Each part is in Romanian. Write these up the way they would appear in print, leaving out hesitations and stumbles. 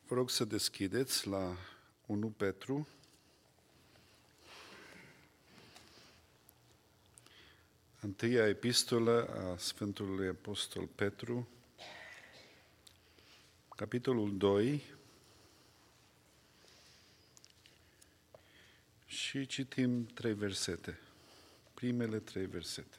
Vă rog să deschideți la 1 Petru. Întâia epistolă a Sfântului Apostol Petru, capitolul 2, și citim 3 versete, primele 3 versete.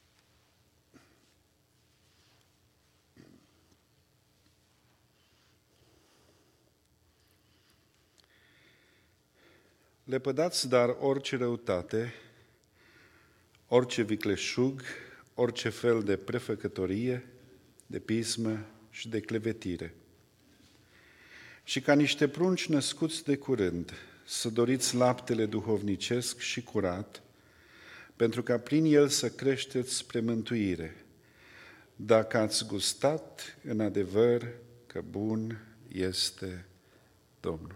Lepădați dar orice răutate, orice vicleșug, orice fel de prefăcătorie, de pismă și de clevetire. Și ca niște prunci născuți de curând, să doriți laptele duhovnicesc și curat, pentru ca prin el să creșteți spre mântuire, dacă ați gustat în adevăr că bun este Domnul.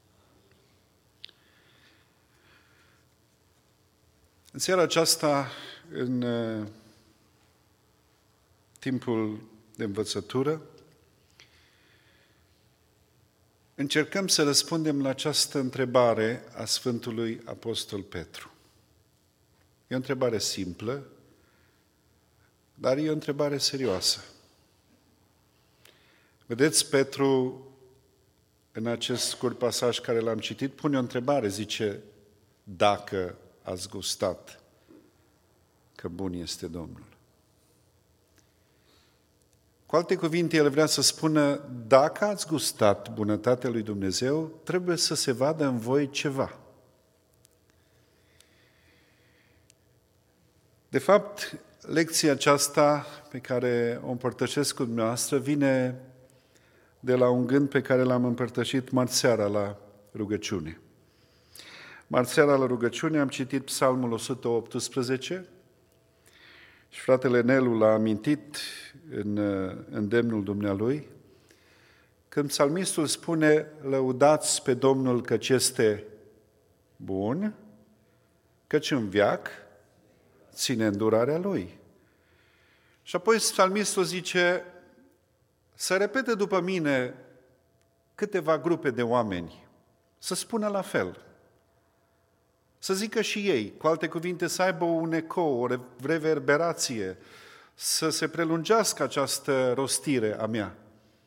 În seara aceasta, în timpul de învățătură, încercăm să răspundem la această întrebare a Sfântului Apostol Petru. E o întrebare simplă, dar e o întrebare serioasă. Vedeți, Petru, în acest scurt pasaj care l-am citit, pune o întrebare, zice, dacă ați gustat că bun este Domnul. Cu alte cuvinte, el vrea să spună, dacă ați gustat bunătatea lui Dumnezeu, trebuie să se vadă în voi ceva. De fapt, lecția aceasta pe care o împărtășesc cu dumneavoastră vine de la un gând pe care l-am împărtășit marți seara la rugăciune. Marți seara la rugăciune am citit Psalmul 118 și fratele Nelu l-a amintit în îndemnul dumnealui, când psalmistul spune, lăudați pe Domnul căci este bun, căci în veac ține îndurarea Lui. Și apoi psalmistul zice, să repete după mine câteva grupe de oameni, să spună la fel. Să zică și ei, cu alte cuvinte, să aibă un ecou, o reverberație, să se prelungească această rostire a mea.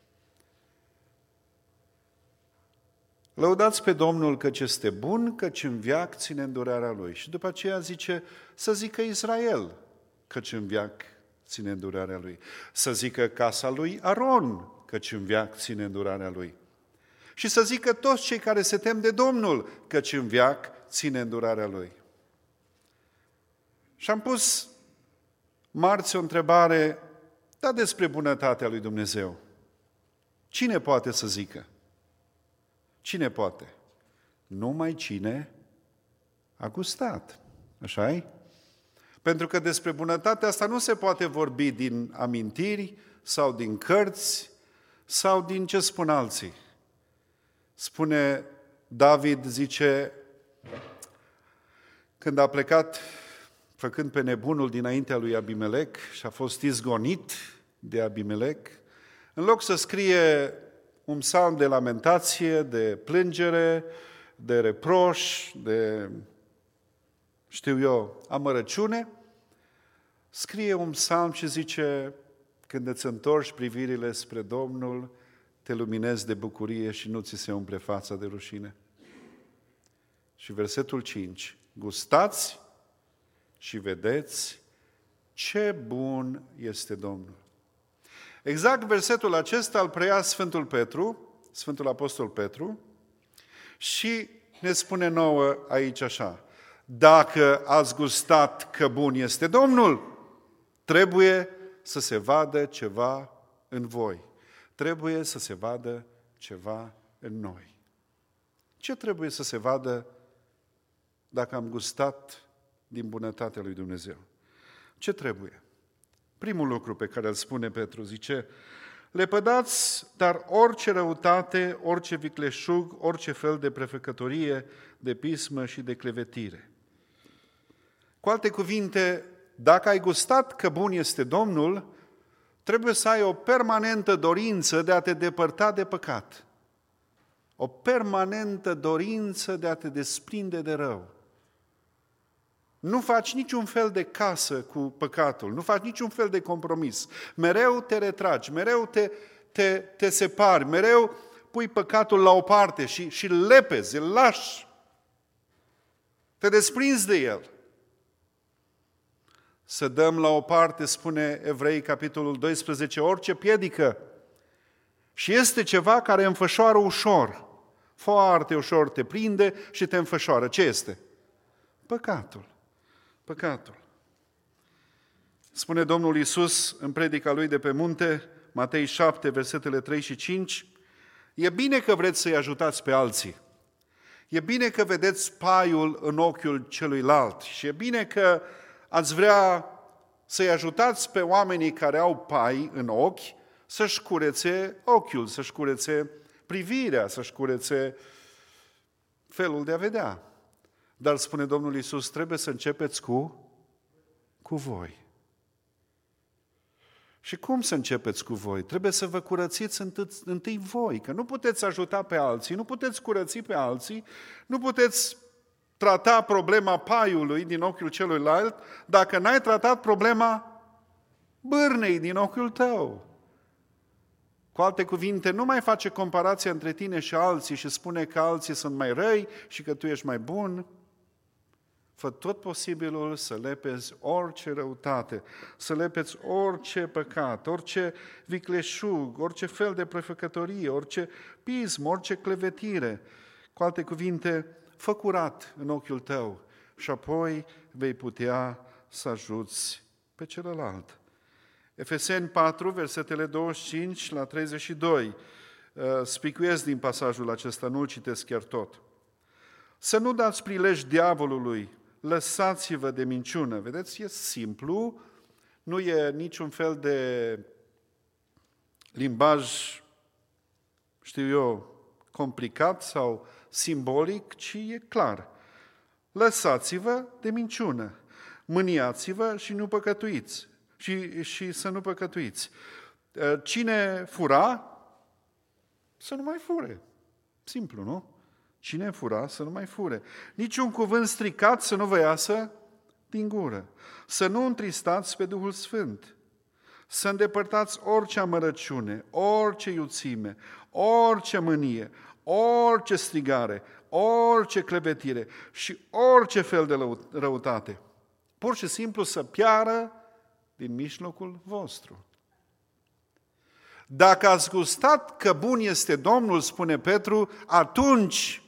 Lăudați pe Domnul căci este bun, căci în veac ține îndurarea Lui. Și după aceea zice, să zică Israel, căci în veac ține îndurarea Lui. Să zică casa lui Aron, căci în veac ține îndurarea Lui. Și să zică toți cei care se tem de Domnul, căci în veac ține îndurarea Lui. Și am pus marți o întrebare, da, despre bunătatea lui Dumnezeu. Cine poate să zică? Cine poate? Numai cine a gustat. Așa-i? Pentru că despre bunătatea asta nu se poate vorbi din amintiri sau din cărți sau din ce spun alții. Spune David, zice, când a plecat făcând pe nebunul dinaintea lui Abimelec și a fost izgonit de Abimelec, în loc să scrie un psalm de lamentație, de plângere, de reproș, de, amărăciune, scrie un psalm și zice, când îți întorci privirile spre Domnul, te luminezi de bucurie și nu ți se umple fața de rușine. Și versetul 5, gustați și vedeți ce bun este Domnul. Exact versetul acesta îl preia Sfântul Petru, Sfântul Apostol Petru, și ne spune nouă aici așa, dacă ați gustat că bun este Domnul, trebuie să se vadă ceva în voi. Trebuie să se vadă ceva în noi. Ce trebuie să se vadă dacă am gustat din bunătatea lui Dumnezeu? Ce trebuie? Primul lucru pe care îl spune Petru, zice, lepădați, dar orice răutate, orice vicleșug, orice fel de prefăcătorie, de pismă și de clevetire. Cu alte cuvinte, dacă ai gustat că bun este Domnul, trebuie să ai o permanentă dorință de a te depărta de păcat. O permanentă dorință de a te desprinde de rău. Nu faci niciun fel de casă cu păcatul, nu faci niciun fel de compromis. Mereu te retragi, mereu te separi, mereu pui păcatul la o parte și îl lepezi, îl lași. Te desprinzi de el. Să dăm la o parte, spune Evrei, capitolul 12, orice piedică. Și este ceva care înfășoară ușor. Foarte ușor te prinde și te înfășoară. Ce este? Păcatul. Păcatul. Spune Domnul Iisus în predica Lui de pe munte, Matei 7, versetele 3 și 5, e bine că vreți să-i ajutați pe alții. E bine că vedeți paiul în ochiul celuilalt și e bine că ați vrea să-i ajutați pe oamenii care au pai în ochi să-și curețe ochiul, să-și curețe privirea, să-și curețe felul de a vedea. Dar spune Domnul Iisus, trebuie să începeți cu voi. Și cum să începeți cu voi? Trebuie să vă curățiți întâi voi, că nu puteți ajuta pe alții, nu puteți curăți pe alții, nu puteți trata problema paiului din ochiul celuilalt dacă n-ai tratat problema bârnei din ochiul tău. Cu alte cuvinte, nu mai face comparația între tine și alții și spune că alții sunt mai răi și că tu ești mai bun. Fă tot posibilul să lepezi orice răutate, să lepeți orice păcat, orice vicleșug, orice fel de prefăcătorie, orice pism, orice clevetire. Cu alte cuvinte, fă curat în ochiul tău și apoi vei putea să ajuți pe celălalt. Efeseni 4, versetele 25 la 32. Spicuiesc din pasajul acesta, nu-l citesc chiar tot. Să nu dați prilej diavolului, lăsați-vă de minciună. Vedeți, e simplu, nu e niciun fel de limbaj, știu eu, complicat sau simbolic, ci e clar. Lăsați-vă de minciună, mâniați-vă și nu păcătuiți. Și să nu păcătuiți. Cine fura, să nu mai fure. Simplu, nu? Cine fura, să nu mai fure. Niciun cuvânt stricat să nu vă iasă din gură. Să nu întristați pe Duhul Sfânt. Să îndepărtați orice amărăciune, orice iuțime, orice mânie, orice strigare, orice clevetire și orice fel de răutate. Pur și simplu să piară din mijlocul vostru. Dacă ați gustat că bun este Domnul, spune Petru, atunci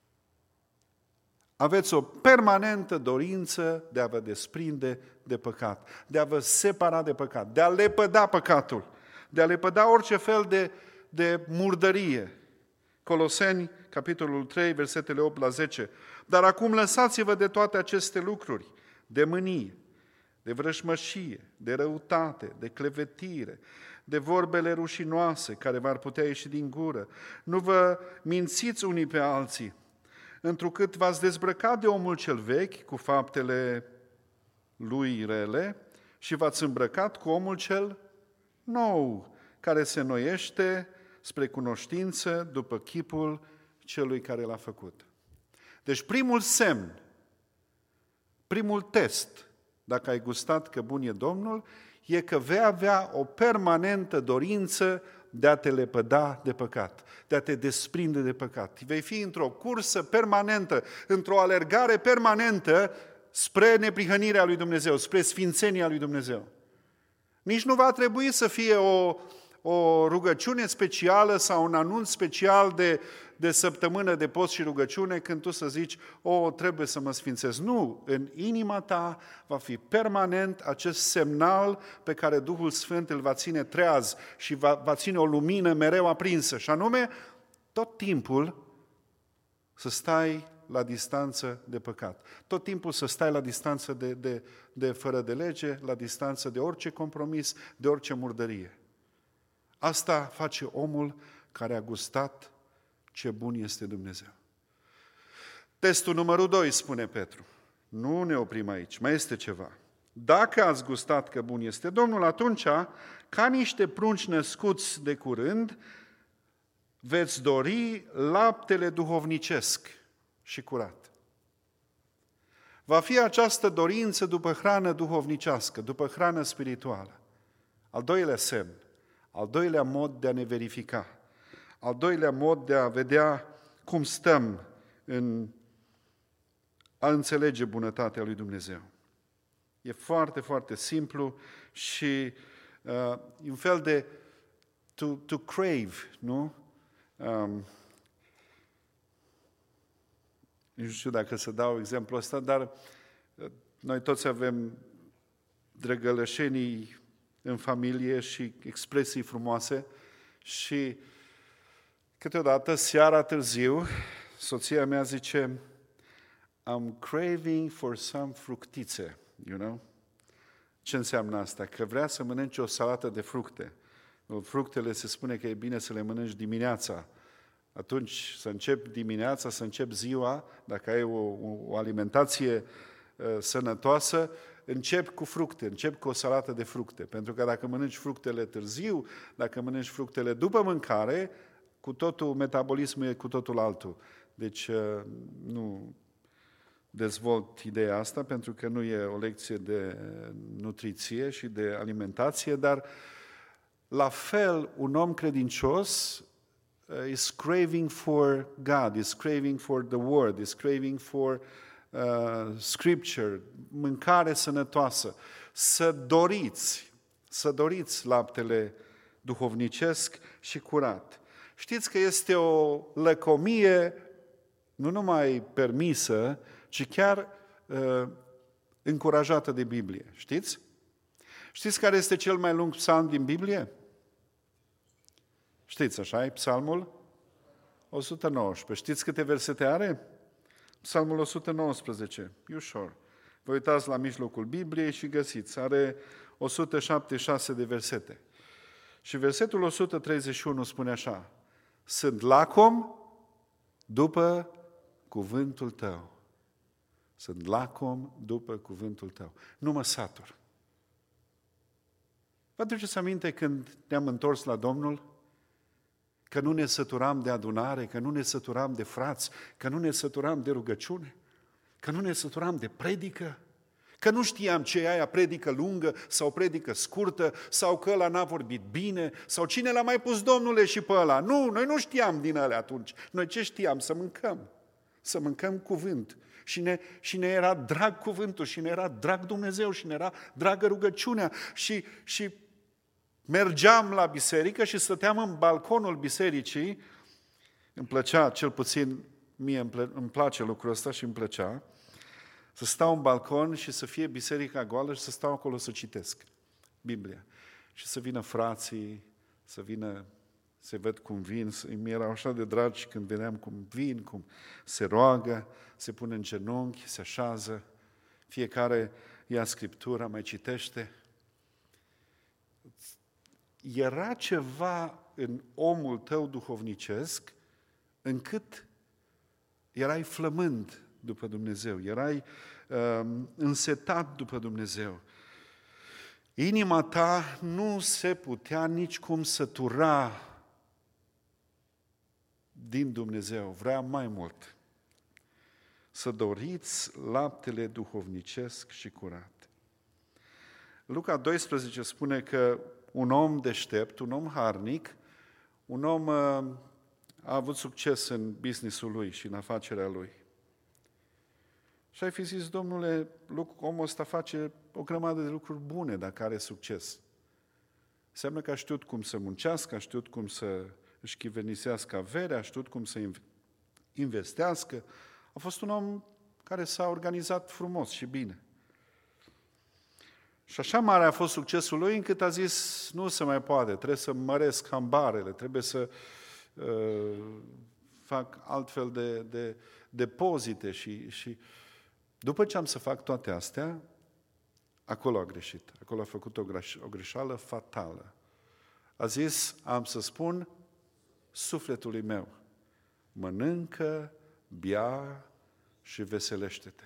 aveți o permanentă dorință de a vă desprinde de păcat, de a vă separa de păcat, de a lepăda păcatul, de a lepăda orice fel de murdărie. Coloseni, capitolul 3, versetele 8 la 10. Dar acum lăsați-vă de toate aceste lucruri, de mânie, de vrăjmășie, de răutate, de clevetire, de vorbele rușinoase care v-ar putea ieși din gură. Nu vă mințiți unii pe alții, întrucât v-ați dezbrăcat de omul cel vechi cu faptele lui rele și v-ați îmbrăcat cu omul cel nou, care se înnoiește spre cunoștință după chipul celui care l-a făcut. Deci primul semn, primul test, dacă ai gustat că bun e Domnul, e că vei avea o permanentă dorință de a te lepăda de păcat, de a te desprinde de păcat. Vei fi într-o cursă permanentă, într-o alergare permanentă spre neprihănirea lui Dumnezeu, spre sfințenia lui Dumnezeu. Nici nu va trebui să fie o rugăciune specială sau un anunț special de săptămână de post și rugăciune când tu să zici, trebuie să mă sfințesc. Nu, în inima ta va fi permanent acest semnal pe care Duhul Sfânt îl va ține treaz și va ține o lumină mereu aprinsă. Și anume, tot timpul să stai la distanță de păcat. Tot timpul să stai la distanță de fără de lege, la distanță de orice compromis, de orice murdărie. Asta face omul care a gustat ce bun este Dumnezeu. Testul numărul 2, spune Petru. Nu ne oprim aici, mai este ceva. Dacă ați gustat că bun este Domnul, atunci, ca niște prunci născuți de curând, veți dori laptele duhovnicesc și curat. Va fi această dorință după hrană duhovnicească, după hrană spirituală. Al doilea semn, al doilea mod de a ne verifica, al doilea mod de a vedea cum stăm în a înțelege bunătatea lui Dumnezeu. E foarte, foarte simplu și un fel de to crave, nu? Nu știu dacă să dau exemplul ăsta, dar noi toți avem drăgălășenii în familie și expresii frumoase și câteodată, seara târziu, soția mea zice, I'm craving for some fructițe, you know? Ce înseamnă asta? Că vrea să mănânce o salată de fructe. Fructele se spune că e bine să le mănânci dimineața. Atunci să începi dimineața, să începi ziua, dacă ai o alimentație sănătoasă, începi cu fructe, începi cu o salată de fructe. Pentru că dacă mănânci fructele târziu, dacă mănânci fructele după mâncare, cu totul, metabolismul e cu totul altul. Deci nu dezvolt ideea asta, pentru că nu e o lecție de nutriție și de alimentație, dar la fel, un om credincios is craving for God, is craving for the Word, is craving for Scripture, mâncare sănătoasă. Să doriți laptele duhovnicesc și curat. Știți că este o lăcomie nu numai permisă, ci chiar încurajată de Biblie. Știți? Știți care este cel mai lung psalm din Biblie? Știți, așa e? Psalmul 119. Știți câte versete are? Psalmul 119. E ușor. Vă uitați la mijlocul Bibliei și găsiți. Are 176 de versete. Și versetul 131 spune așa. Sunt lacom după cuvântul tău. Sunt lacom după cuvântul tău. Nu mă satur. Vă aduceți aminte când ne-am întors la Domnul? Că nu ne săturam de adunare, că nu ne săturam de frați, că nu ne săturam de rugăciune, că nu ne săturam de predică, că nu știam ce e aia predică lungă sau predică scurtă, sau că ăla n-a vorbit bine, sau cine l-a mai pus Domnule și pe ăla. Nu, noi nu știam din alea atunci. Noi ce știam? Să mâncăm cuvânt. Și ne era drag cuvântul, și ne era drag Dumnezeu, și ne era dragă rugăciunea. Și mergeam la biserică și stăteam în balconul bisericii. Îmi plăcea, cel puțin mie îmi place lucrul ăsta și îmi plăcea, să stau în balcon și să fie biserica goală și să stau acolo să citesc Biblia. Și să vină frații, să văd cum vin, mi erau așa de dragi când vedeam cum vin, cum se roagă, se pune în genunchi, se așează, fiecare ia Scriptura, mai citește. Era ceva în omul tău duhovnicesc încât erai flămând după Dumnezeu, erai însetat după Dumnezeu. Inima ta nu se putea nicicum sătura din Dumnezeu, vrea mai mult. Să doriți laptele duhovnicesc și curat. Luca 12 spune că un om deștept, un om harnic, un om a avut succes în business-ul lui și în afacerea lui. Și ai fi zis, Domnule, omul ăsta face o grămadă de lucruri bune dacă are succes. Înseamnă că a știut cum să muncească, a știut cum să își chivenisească averea, a știut cum să investească. A fost un om care s-a organizat frumos și bine. Și așa mare a fost succesul lui încât a zis, nu se mai poate, trebuie să măresc hambarele, trebuie să fac altfel de depozite și după ce am să fac toate astea, acolo a greșit, acolo a făcut o greșeală fatală. A zis, am să spun sufletului meu, mănâncă, bea și veselește-te.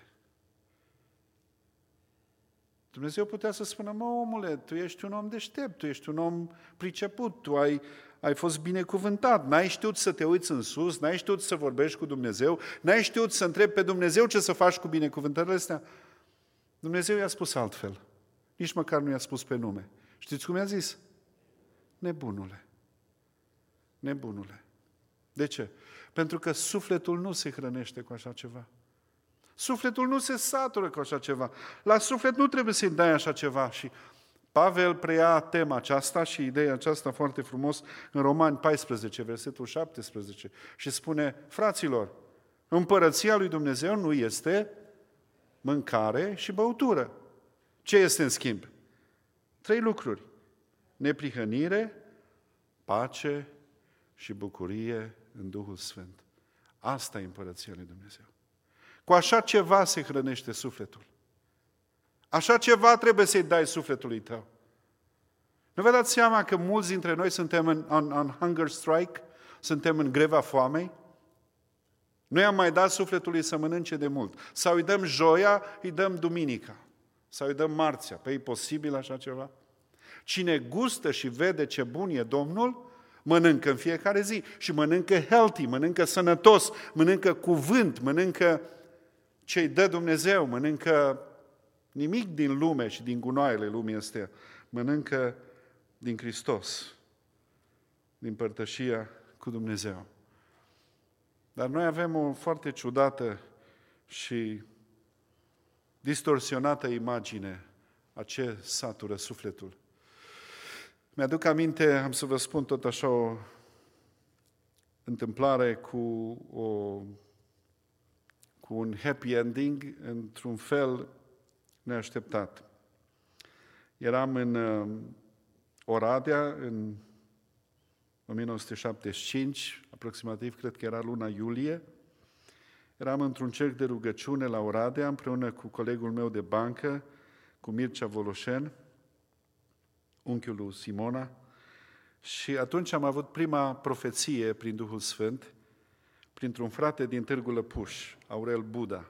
Dumnezeu putea să spună, mă, omule, tu ești un om deștept, tu ești un om priceput, tu ai ai fost binecuvântat, n-ai știut să te uiți în sus, n-ai știut să vorbești cu Dumnezeu, n-ai știut să întrebi pe Dumnezeu ce să faci cu binecuvântările astea. Dumnezeu i-a spus altfel. Nici măcar nu i-a spus pe nume. Știți cum i-a zis? Nebunule. Nebunule. De ce? Pentru că sufletul nu se hrănește cu așa ceva. Sufletul nu se satură cu așa ceva. La suflet nu trebuie să-i dai așa ceva. Și Pavel preia tema aceasta și ideea aceasta foarte frumos în Romani 14, versetul 17 și spune, fraților, împărăția lui Dumnezeu nu este mâncare și băutură. Ce este în schimb? 3 lucruri. Neprihănire, pace și bucurie în Duhul Sfânt. Asta e împărăția lui Dumnezeu. Cu așa ceva se hrănește sufletul. Așa ceva trebuie să-i dai sufletului tău. Nu vă dați seama că mulți dintre noi suntem în hunger strike? Suntem în greva foamei? Nu i-am mai dat sufletului să mănânce de mult. Sau îi dăm joia, îi dăm duminica. Sau îi dăm marțea. Păi e posibil așa ceva? Cine gustă și vede ce bun e Domnul, mănâncă în fiecare zi. Și mănâncă healthy, mănâncă sănătos, mănâncă cuvânt, mănâncă ce-i dă Dumnezeu, mănâncă nimic din lume și din gunoaiele lumii astea. Mănâncă din Hristos, din părtășia cu Dumnezeu. Dar noi avem o foarte ciudată și distorsionată imagine a ce satură sufletul. Mi-aduc aminte, am să vă spun tot așa o întâmplare cu un happy ending, într-un fel neașteptat. Eram în Oradea în 1975, aproximativ, cred că era luna iulie. Eram într-un cerc de rugăciune la Oradea, împreună cu colegul meu de bancă, cu Mircea Voloșen, unchiul lui Simona, și atunci am avut prima profeție prin Duhul Sfânt, printr-un frate din Târgu Lăpuș, Aurel Buda.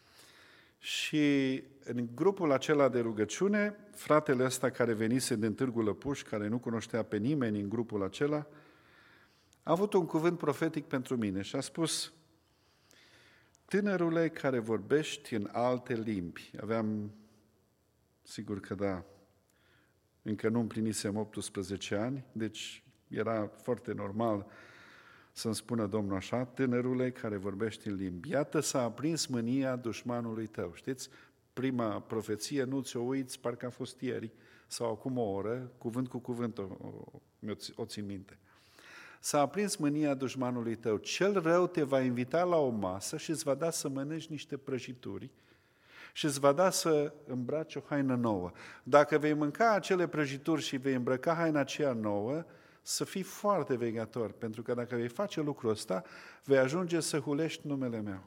Și în grupul acela de rugăciune, fratele ăsta care venise din Târgu Lăpuș, care nu cunoștea pe nimeni în grupul acela, a avut un cuvânt profetic pentru mine și a spus: tânărule care vorbești în alte limbi. Aveam, sigur că da, încă nu împlinisem 18 ani, deci era foarte normal să-mi spună Domnul așa: tânărule care vorbești în limbi. Iată, s-a aprins mânia dușmanului tău. Știți, prima profeție, nu ți-o uiți, parcă a fost ieri sau acum o oră, cuvânt cu cuvânt o țin minte. S-a aprins mânia dușmanului tău. Cel rău te va invita la o masă și îți va da să mănânci niște prăjituri și îți va da să îmbraci o haină nouă. Dacă vei mânca acele prăjituri și vei îmbrăca haina aceea nouă, să fii foarte vegheator, pentru că dacă vei face lucrul ăsta, vei ajunge să hulești numele meu.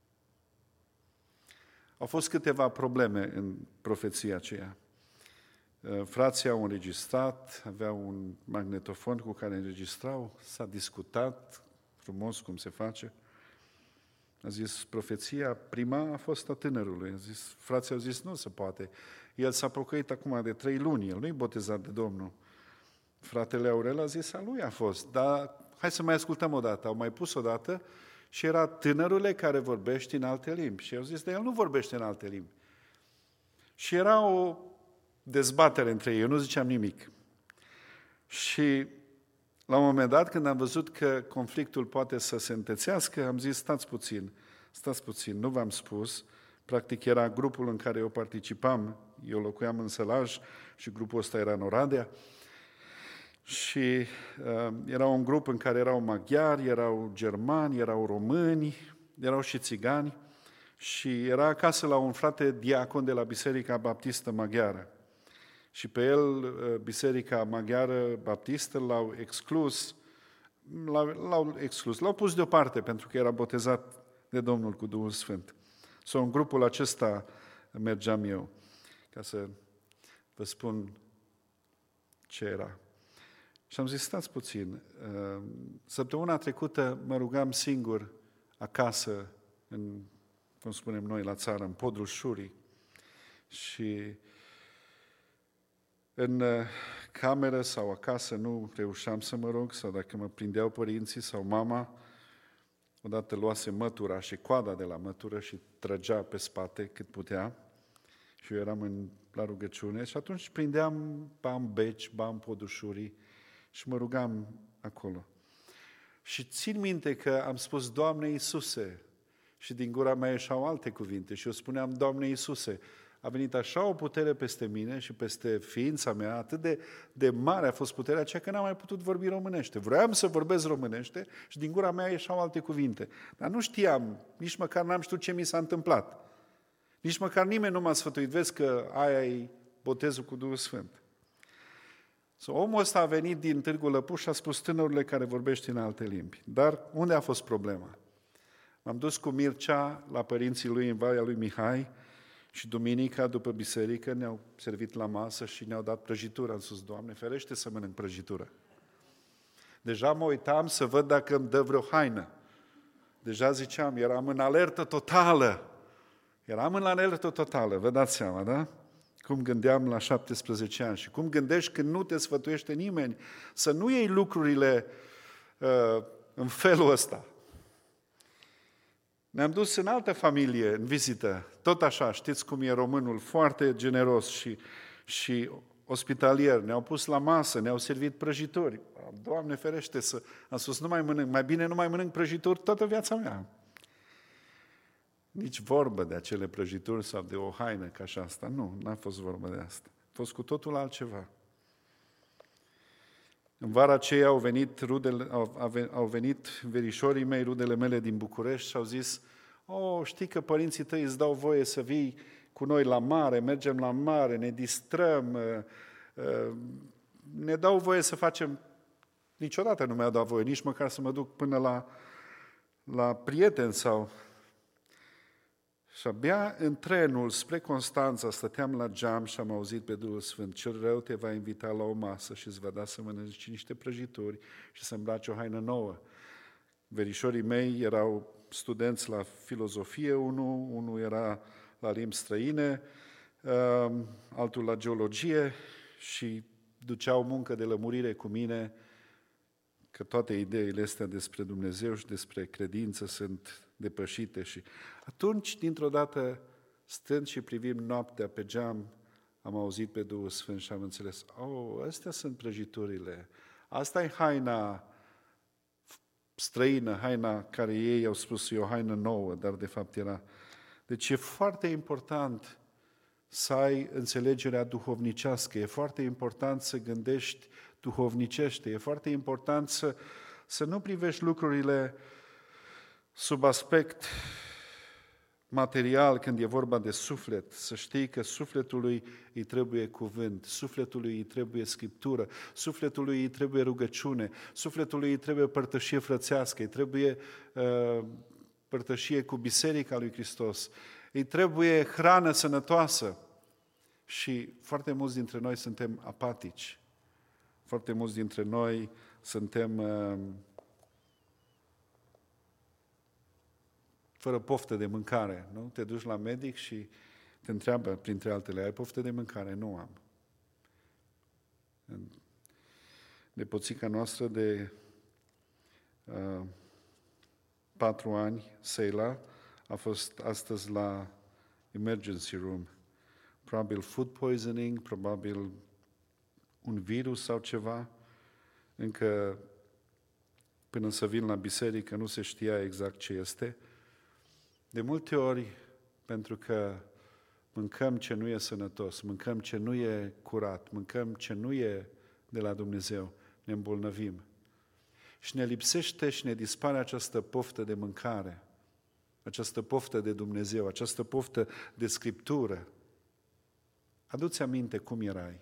Au fost câteva probleme în profeția aceea. Frații au înregistrat, aveau un magnetofon cu care înregistrau, s-a discutat frumos cum se face. A zis, profeția prima a fost a tânărului. Frații au zis, nu se poate. El s-a pocăit acum de 3 luni, el nu-i botezat de Domnul. Fratele Aurel a zis, a lui a fost, dar hai să mai ascultăm o dată. Au mai pus o dată și era tânărule care vorbește în alte limbi. Și au zis, dar el nu vorbește în alte limbi. Și era o dezbatere între ei, eu nu ziceam nimic. Și la un moment dat, când am văzut că conflictul poate să se întețească, am zis, stați puțin, nu v-am spus. Practic era grupul în care eu participam, eu locuiam în Sălaj și grupul ăsta era în Oradea. Și era un grup în care erau maghiari, erau germani, erau români, erau și țigani. Și era acasă la un frate diacon de la Biserica Baptistă Maghiară. Și pe el, Biserica Maghiară Baptistă, l-au exclus, l-au pus deoparte pentru că era botezat de Domnul cu Duhul Sfânt. Sau în grupul acesta mergeam eu, ca să vă spun ce era. Și am zis, stați puțin, săptămâna trecută mă rugam singur acasă, cum spunem noi la țară, în podul Șurii. Și în cameră sau acasă nu reușeam să mă rog, sau dacă mă prindeau părinții sau mama, odată luase mătura și coada de la mătură și trăgea pe spate cât putea și eu eram la rugăciune și atunci prindeam bam beci, bam podușurii și mă rugam acolo. Și țin minte că am spus, Doamne Iisuse, și din gura mea ieșau alte cuvinte și eu spuneam, Doamne Iisuse, a venit așa o putere peste mine și peste ființa mea, atât de mare a fost puterea aceea că n-am mai putut vorbi românește. Vroiam să vorbesc românește și din gura mea ieșau alte cuvinte. Dar nu știam, nici măcar n-am știut ce mi s-a întâmplat. Nici măcar nimeni nu m-a sfătuit. Vezi că aia e botezul cu Duhul Sfânt. Omul ăsta a venit din Târgu Lăpuș și a spus tânărule care vorbește în alte limbi. Dar unde a fost problema? M-am dus cu Mircea la părinții lui în Valea lui Mihai și duminica după biserică ne-au servit la masă și ne-au dat prăjitură. Am spus, Doamne, ferește să mănânc prăjitură. Deja mă uitam să văd dacă îmi dă vreo haină. Deja ziceam, eram în alertă totală. Vă dați seama, da? Cum gândeam la 17 ani și cum gândești când nu te sfătuiește nimeni să nu iei lucrurile în felul ăsta. Ne-am dus în altă familie în vizită, tot așa, știți cum e românul, foarte generos și ospitalier. Ne-au pus la masă, ne-au servit prăjituri. Doamne ferește am spus, nu mai mănânc, mai bine nu mai mănânc prăjituri toată viața mea. Nici vorbă de acele prăjituri sau de o haină ca și asta. Nu, n-a fost vorba de asta. A fost cu totul altceva. În vara aceea au venit verișorii mei, rudele mele din București și au zis, știi că părinții tăi îți dau voie să vii cu noi la mare, mergem la mare, ne distrăm, ne dau voie să facem... Niciodată nu mi-a dat voie, nici măcar să mă duc până la prieteni sau... Și abia în trenul spre Constanța stăteam la geam și am auzit pe Duhul Sfânt, cel rău te va invita la o masă și îți va da să mănânci niște prăjituri și să îmbraci o haină nouă. Verișorii mei erau studenți la filozofie, unul era la limbi străine, altul la geologie și duceau muncă de lămurire cu mine că toate ideile astea despre Dumnezeu și despre credință sunt depășite și atunci, dintr-o dată, stând și privim noaptea pe geam, am auzit pe Duhul Sfânt și am înțeles, astea sunt prăjiturile, asta e haina străină, haina care ei au spus e o haină nouă, dar de fapt era. Deci e foarte important să ai înțelegerea duhovnicească, e foarte important să gândești duhovnicește, e foarte important să nu privești lucrurile sub aspect material când e vorba de suflet, să știi că sufletului îi trebuie cuvânt, sufletului îi trebuie scriptură, sufletului îi trebuie rugăciune, sufletului îi trebuie părtășie frățească, îi trebuie părtășie cu Biserica lui Hristos, îi trebuie hrană sănătoasă și foarte mulți dintre noi suntem apatici, foarte mulți dintre noi suntem fără poftă de mâncare, nu? Te duci la medic și te întreabă, printre altele, ai poftă de mâncare? Nu am. Nepoțica noastră de 4 ani, Seila, a fost astăzi la emergency room. Probabil food poisoning, probabil un virus sau ceva. Încă până să vin la biserică nu se știa exact ce este. De multe ori, pentru că mâncăm ce nu e sănătos, mâncăm ce nu e curat, mâncăm ce nu e de la Dumnezeu, ne îmbolnăvim. Și ne lipsește și ne dispare această poftă de mâncare, această poftă de Dumnezeu, această poftă de Scriptură. Adu-ți aminte cum erai.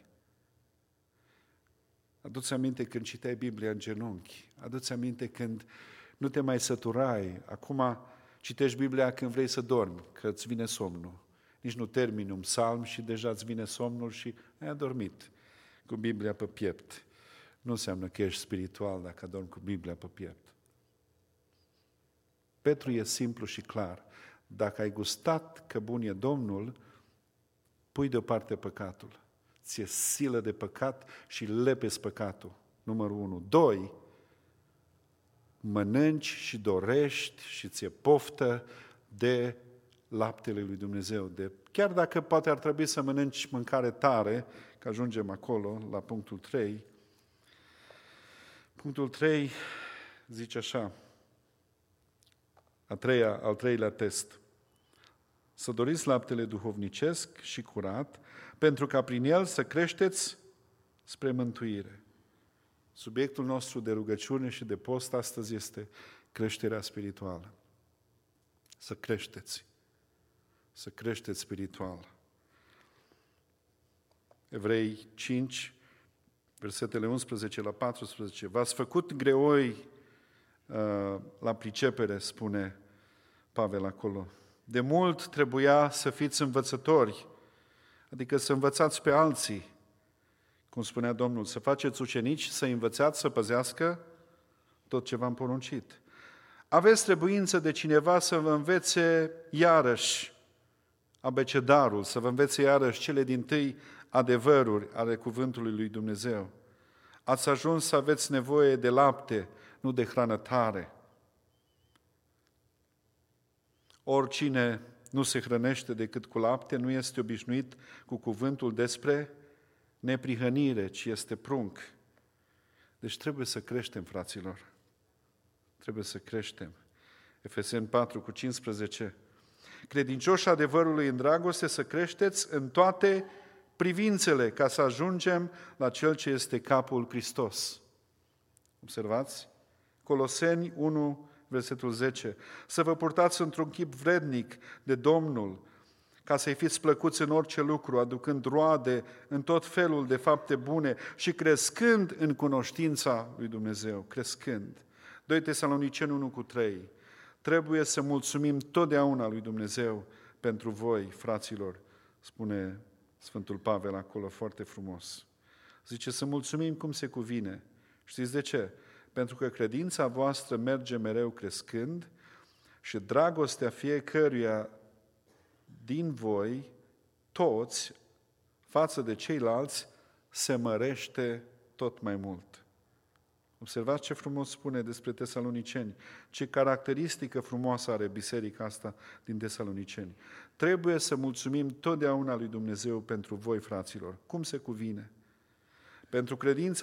Adu-ți aminte când citeai Biblia în genunchi. Adu-ți aminte când nu te mai săturai. Acum citești Biblia când vrei să dormi, că îți vine somnul. Nici nu termini un psalm și deja îți vine somnul și ai adormit cu Biblia pe piept. Nu înseamnă că ești spiritual dacă adormi cu Biblia pe piept. Petru e simplu și clar. Dacă ai gustat că bun e Domnul, pui deoparte păcatul. ți-e silă de păcat și lepezi păcatul. Numărul 1. 2. Mănânci și dorești și ți-e poftă de laptele lui Dumnezeu. Chiar dacă poate ar trebui să mănânci mâncare tare, că ajungem acolo, la punctul 3. Punctul 3 zice așa, al treilea test. Să doriți laptele duhovnicesc și curat, pentru ca prin el să creșteți spre mântuire. Subiectul nostru de rugăciune și de post astăzi este creșterea spirituală. Să creșteți. Să creșteți spiritual. Evrei 5, versetele 11 la 14. V-ați făcut greoi la pricepere, spune Pavel acolo. De mult trebuia să fiți învățători, adică să învățați pe alții, cum spunea Domnul, să faceți ucenici, să învățați să păzească tot ce v-am poruncit. Aveți trebuință de cineva să vă învețe iarăși abecedarul, să vă învețe iarăși cele dintâi adevăruri ale cuvântului lui Dumnezeu. Ați ajuns să aveți nevoie de lapte, nu de hrană tare. Oricine nu se hrănește decât cu lapte, nu este obișnuit cu cuvântul despre neprihănire, ci este prunc. Deci trebuie să creștem, fraților. Trebuie să creștem. Efeseni 4 cu 15. Credincioși adevărului în dragoste, să creșteți în toate privințele, ca să ajungem la Cel ce este capul Hristos. Observați? Coloseni 1, versetul 10. Să vă purtați într-un chip vrednic de Domnul, ca să-i fiți plăcuți în orice lucru, aducând roade în tot felul de fapte bune și crescând în cunoștința lui Dumnezeu. Crescând. 2 Tesaloniceni 1 cu 3. Trebuie să mulțumim totdeauna lui Dumnezeu pentru voi, fraților, spune Sfântul Pavel acolo foarte frumos. Zice să mulțumim cum se cuvine. Știți de ce? Pentru că credința voastră merge mereu crescând și dragostea fiecăruia din voi, toți, față de ceilalți, se mărește tot mai mult. Observați ce frumos spune despre Tesaloniceni, ce caracteristică frumoasă are biserica asta din Tesaloniceni. Trebuie să mulțumim totdeauna lui Dumnezeu pentru voi, fraților. Cum se cuvine? Pentru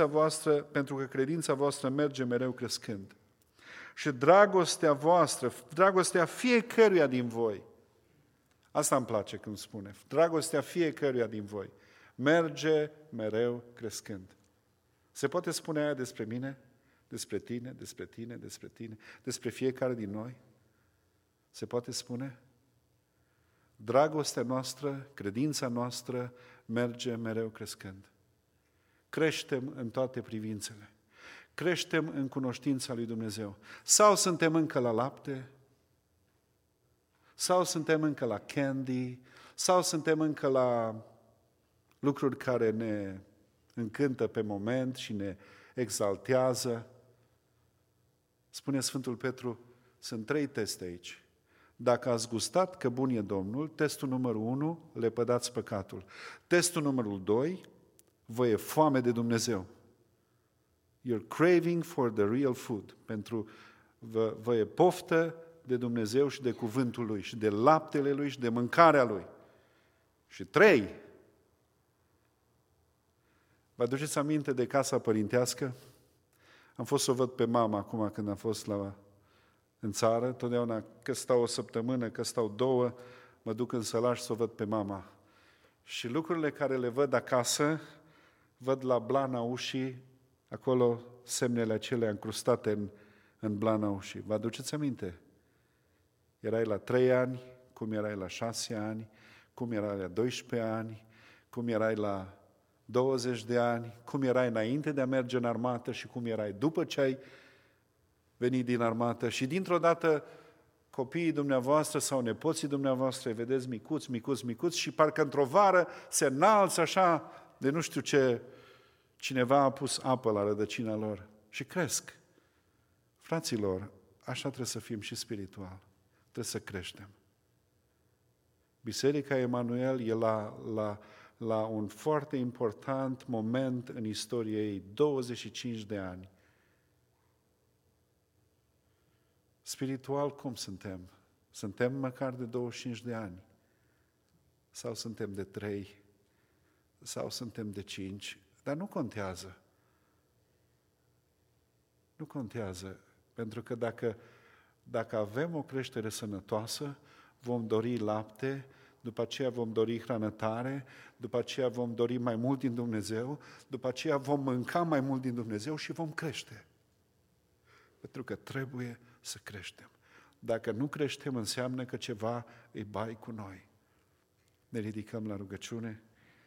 că credința voastră merge mereu crescând. Și dragostea voastră, dragostea fiecăruia din voi, asta îmi place când spune, dragostea fiecăruia din voi, merge mereu crescând. Se poate spune aia despre mine? Despre tine, despre tine, despre tine, despre fiecare din noi? Se poate spune? Dragostea noastră, credința noastră merge mereu crescând. Creștem în toate privințele. Creștem în cunoștința lui Dumnezeu. Sau suntem încă la lapte, sau suntem încă la candy, sau suntem încă la lucruri care ne încântă pe moment și ne exaltează. Spune Sfântul Petru, sunt 3 teste aici. Dacă ați gustat că bun e Domnul, testul numărul 1, lepădați păcatul. Testul numărul 2, vă e foame de Dumnezeu. You're craving for the real food. Vă e poftă de Dumnezeu și de cuvântul Lui, și de laptele Lui și de mâncarea Lui. Și 3, vă aduceți aminte de casa părintească? Am fost să o văd pe mama acum când am fost în țară. Totdeauna că stau o săptămână, că stau 2, mă duc în sălaș să o văd pe mama. Și lucrurile care le văd acasă, văd la blana ușii, acolo semnele acelea încrustate în blana ușii. Vă aduceți aminte? Erai la 3 ani, cum erai la 6 ani, cum erai la 12 ani, cum erai la 20 de ani, cum erai înainte de a merge în armată și cum erai după ce ai venit din armată și dintr-o dată copiii dumneavoastră sau nepoții dumneavoastră îi vedeți micuți și parcă într-o vară se înalță așa de nu știu ce, cineva a pus apă la rădăcina lor și cresc. Fraților, așa trebuie să fim și spiritual. Trebuie să creștem. Biserica Emanuel e la la un foarte important moment în istoria ei, 25 de ani. Spiritual, cum suntem? Suntem măcar de 25 de ani? Sau suntem de 3? Sau suntem de 5? Dar nu contează. Nu contează. Pentru că dacă avem o creștere sănătoasă, vom dori lapte, după aceea vom dori hrană tare, după aceea vom dori mai mult din Dumnezeu, după aceea vom mânca mai mult din Dumnezeu și vom crește. Pentru că trebuie să creștem. Dacă nu creștem, înseamnă că ceva e bai cu noi. Ne ridicăm la rugăciune,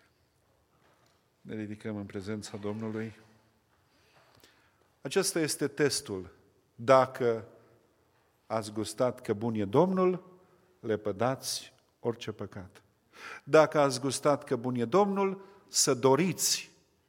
ne ridicăm în prezența Domnului. Acesta este testul. Dacă ați gustat că bun e Domnul, lepădați orice păcat. Dacă ați gustat că bun e Domnul, să doriți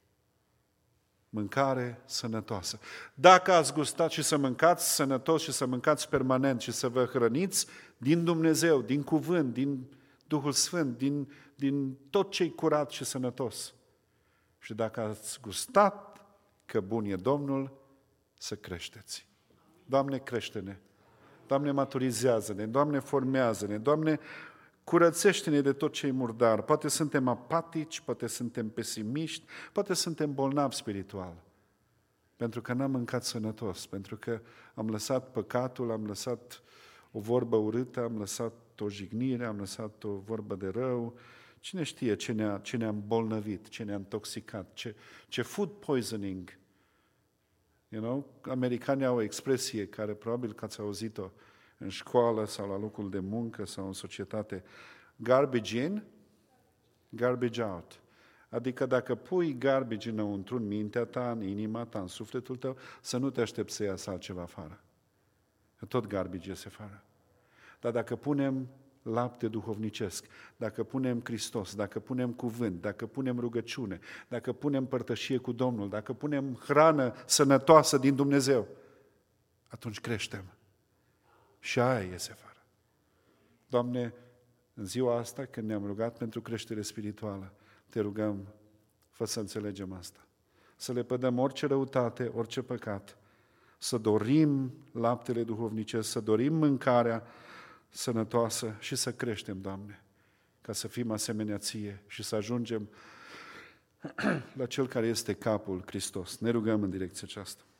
mâncare sănătoasă. Dacă ați gustat și să mâncați sănătos și să mâncați permanent și să vă hrăniți din Dumnezeu, din cuvânt, din Duhul Sfânt, din tot ce-i curat și sănătos. Și dacă ați gustat că bun e Domnul, să creșteți. Doamne, crește-ne! Doamne, maturizează-ne! Doamne, formează-ne! Doamne, curățește-ne de tot ce e murdar. Poate suntem apatici, poate suntem pesimiști, poate suntem bolnavi spiritual. Pentru că n-am mâncat sănătos, pentru că am lăsat păcatul, am lăsat o vorbă urâtă, am lăsat o jignire, am lăsat o vorbă de rău. Cine știe ce ne-a îmbolnăvit, ce ne-a intoxicat, ce food poisoning. Americanii au o expresie care probabil că ați auzit-o în școală sau la locul de muncă sau în societate. Garbage in, garbage out. Adică dacă pui garbage înăuntru, în mintea ta, în inima ta, în sufletul tău, să nu te aștepți să iasă altceva afară. Tot garbage iese afară. Dar dacă punem lapte duhovnicesc, dacă punem Hristos, dacă punem cuvânt, dacă punem rugăciune, dacă punem părtășie cu Domnul, dacă punem hrană sănătoasă din Dumnezeu, atunci creștem. Și aia iese afară. Doamne, în ziua asta, când ne-am rugat pentru creștere spirituală, te rugăm, fă să înțelegem asta. Să le pădăm orice răutate, orice păcat, să dorim laptele duhovnicesc, să dorim mâncarea sănătoasă și să creștem, Doamne, ca să fim asemenea Ție și să ajungem la Cel care este capul, Hristos. Ne rugăm în direcția aceasta.